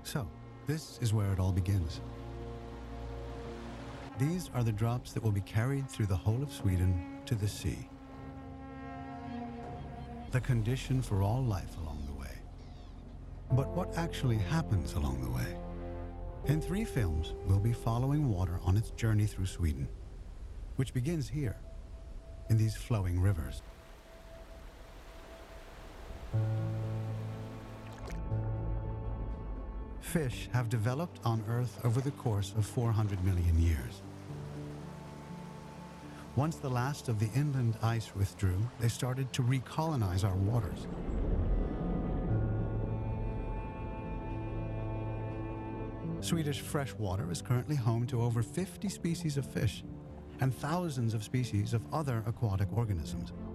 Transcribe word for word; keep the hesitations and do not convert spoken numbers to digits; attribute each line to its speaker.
Speaker 1: So, this is where it all begins. These are the drops that will be carried through the whole of Sweden to the sea. The condition for all life along the way. But what actually happens along the way? In three films, we'll be following water on its journey through Sweden, which begins here, in these flowing rivers. Fish have developed on Earth over the course of four hundred million years. Once the last of the inland ice withdrew, they started to recolonize our waters. Swedish freshwater is currently home to over fifty species of fish and thousands of species of other aquatic organisms.